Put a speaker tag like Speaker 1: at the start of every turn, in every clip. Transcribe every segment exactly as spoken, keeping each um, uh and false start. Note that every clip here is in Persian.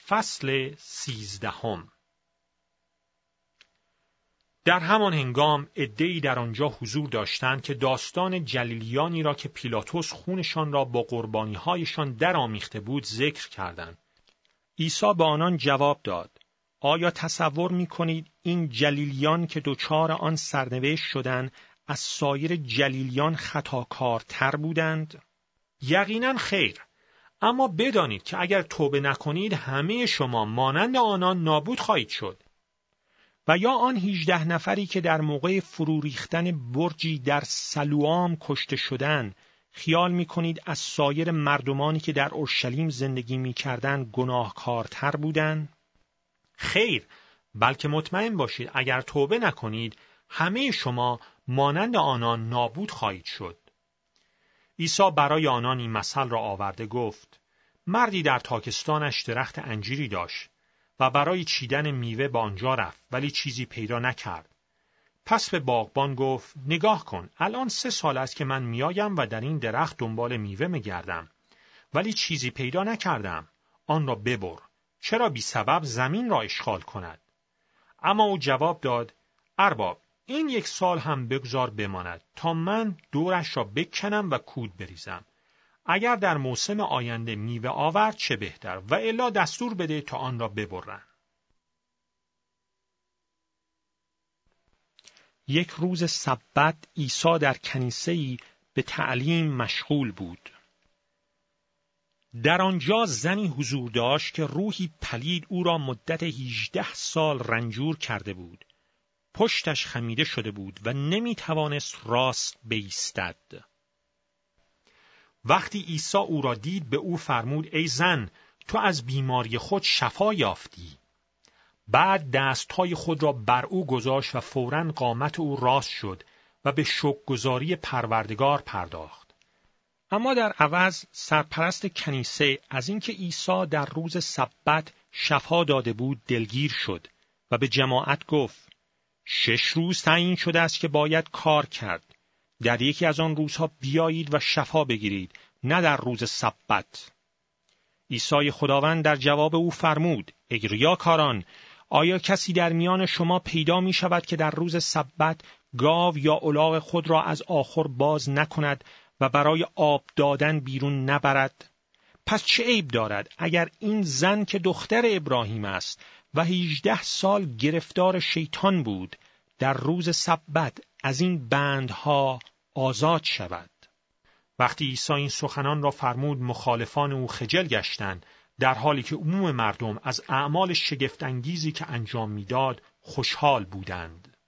Speaker 1: فصل سیزدهم. در همان هنگام عده‌ای در آنجا حضور داشتند که داستان جلیلیانی را که پیلاطس خونشان را با قربانی‌هایشان درآمیخته بود ذکر کردند. عیسی به آنان جواب داد: آیا تصور می‌کنید این جلیلیان که دچار آن سرنوشت شدند از سایر جلیلیان خطاکارتر بودند؟ یقیناً خیر. اما بدانید که اگر توبه نکنید همه شما مانند آنان نابود خواهید شد. و یا آن هجده نفری که در موقع فرو ریختن برجی در سلوام کشته شدند، خیال می‌کنید از سایر مردمانی که در اورشلیم زندگی می‌کردند گناهکارتر بودند؟ خیر، بلکه مطمئن باشید اگر توبه نکنید همه شما مانند آنان نابود خواهید شد. عیسی برای آنان این مثل را آورده گفت: مردی در تاکستانش درخت انجیری داشت و برای چیدن میوه به آنجا رفت ولی چیزی پیدا نکرد. پس به باغبان گفت: نگاه کن، الان سه سال است که من میایم و در این درخت دنبال میوه میگردم ولی چیزی پیدا نکردم. آن را ببر، چرا بی سبب زمین را اشغال کند؟ اما او جواب داد: ارباب، این یک سال هم بگذار بماند تا من دورش را بکنم و کود بریزم. اگر در موسم آینده میوه آورد چه بهتر، و الا دستور بده تا آن را ببرن. یک روز سبت عیسی در کنیسه‌ای به تعلیم مشغول بود. در آنجا زنی حضور داشت که روحی پلید او را مدت هجده سال رنجور کرده بود. پشتش خمیده شده بود و نمی توانست راست بایستد. وقتی عیسی او را دید به او فرمود: ای زن، تو از بیماری خود شفا یافتی. بعد دستهای خود را بر او گذاشت و فوراً قامت او راست شد و به شکرگزاری پروردگار پرداخت. اما در عوض سرپرست کنیسه از اینکه عیسی در روز سبت شفا داده بود دلگیر شد و به جماعت گفت: شش روز تعیین شده است که باید کار کرد. در یکی از آن روزها بیایید و شفا بگیرید، نه در روز سبت. عیسی خداوند در جواب او فرمود: ای ریاکاران، آیا کسی در میان شما پیدا می شود که در روز سبت گاو یا الاغ خود را از آخر باز نکند و برای آب دادن بیرون نبرد؟ پس چه عیب دارد اگر این زن که دختر ابراهیم است و هجده سال گرفتار شیطان بود در روز سبت از این بندها آزاد شود؟ وقتی عیسی این سخنان را فرمود مخالفان او خجل گشتند، در حالی که عموم مردم از اعمال شگفت انگیزی که انجام میداد خوشحال بودند.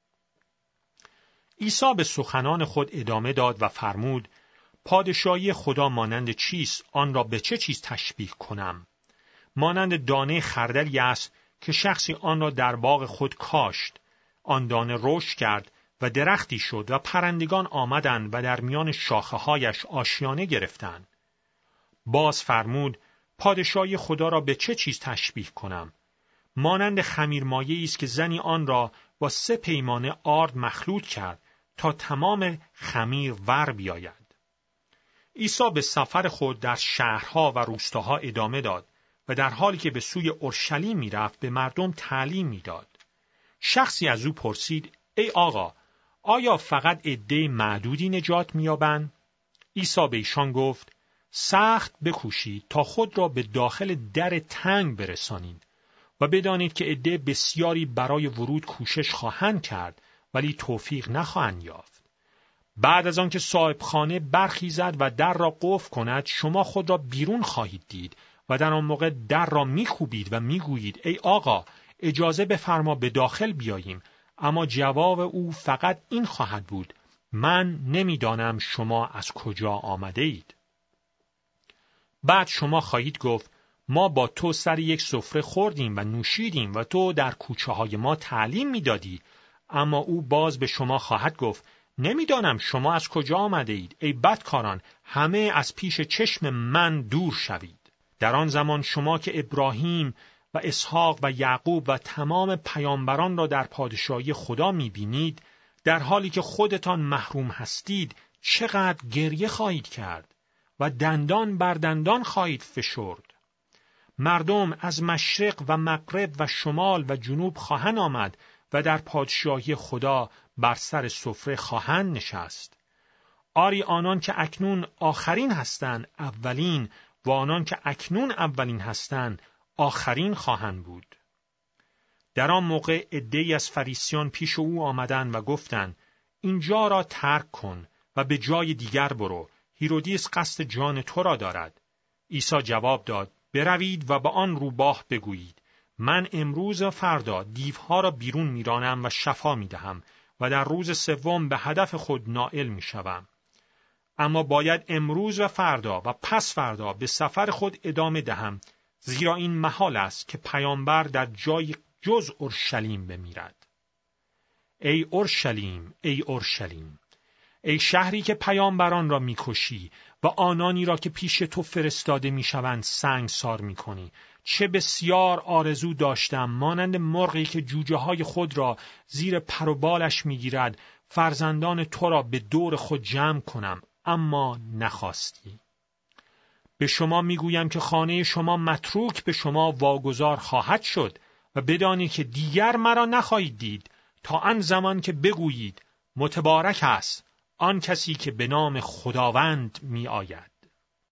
Speaker 1: عیسی به سخنان خود ادامه داد و فرمود: پادشاهی خدا مانند چیست؟ آن را به چه چیز تشبیه کنم؟ مانند دانه خردلی است که شخصی آن را در باغ خود کاشت. آن دانه رشد کرد و درختی شد و پرندگان آمدند و در میان شاخه‌هایش آشیانه گرفتند. باز فرمود: پادشاهی خدا را به چه چیز تشبیه کنم؟ مانند خمیرمایه‌ای است که زنی آن را با سه پیمانه آرد مخلوط کرد تا تمام خمیر ور بیاید. عیسی به سفر خود در شهرها و روستاها ادامه داد و در حالی که به سوی اورشلیم می‌رفت به مردم تعلیم می‌داد. شخصی از او پرسید: ای آقا، آیا فقط عده معدودی نجات می‌یابند؟ عیسی به ایشان گفت: سخت بکوشید تا خود را به داخل در تنگ برسانید و بدانید که عده بسیاری برای ورود کوشش خواهند کرد ولی توفیق نخواهند یافت. بعد از آنکه صاحب خانه برخیزد و در را قفل کند، شما خود را بیرون خواهید دید و در آن موقع در را می‌کوبید و می‌گویید: ای آقا، اجازه بفرما به داخل بیاییم. اما جواب او فقط این خواهد بود: من نمی‌دانم شما از کجا آمده اید. بعد شما خواهید گفت: ما با تو سر یک سفره خوردیم و نوشیدیم و تو در کوچه های ما تعلیم می‌دادی. اما او باز به شما خواهد گفت: نمی‌دانم شما از کجا آمده اید. ای بدکاران، همه از پیش چشم من دور شوید. در آن زمان شما که ابراهیم و اسحاق و یعقوب و تمام پیامبران را در پادشاهی خدا می‌بینید، در حالی که خودتان محروم هستید چقدر گریه خواهید کرد و دندان بر دندان خواهید فشرد. مردم از مشرق و مغرب و شمال و جنوب خواهند آمد و در پادشاهی خدا بر سر سفره خواهند نشست. آری آنان که اکنون آخرین هستند اولین و آنان که اکنون اولین هستند آخرین خواهند بود. در آن موقع عده‌ای از فریسیان پیش او آمدند و گفتند اینجا را ترک کن و به جای دیگر برو، هیرودیس قصد جان تو را دارد. عیسی جواب داد بروید و به آن روباه بگویید من امروز و فردا دیوها را بیرون میرانم و شفا میدهم و در روز سوم به هدف خود نائل میشوم. اما باید امروز و فردا و پس فردا به سفر خود ادامه دهم، زیرا این محال است که پیامبر در جای جز اورشلیم بمیرد. ای اورشلیم، ای اورشلیم، ای شهری که پیامبران را میکشی و آنانی را که پیش تو فرستاده میشوند سنگسار میکنی. چه بسیار آرزو داشتم مانند مرغی که جوجه های خود را زیر پر و بالش میگیرد فرزندان تو را به دور خود جمع کنم، اما نخواستی. به شما میگویم که خانه شما متروک به شما واگذار خواهد شد و بدانی که دیگر مرا نخواهید دید تا آن زمان که بگویید متبارک است آن کسی که به نام خداوند می آید.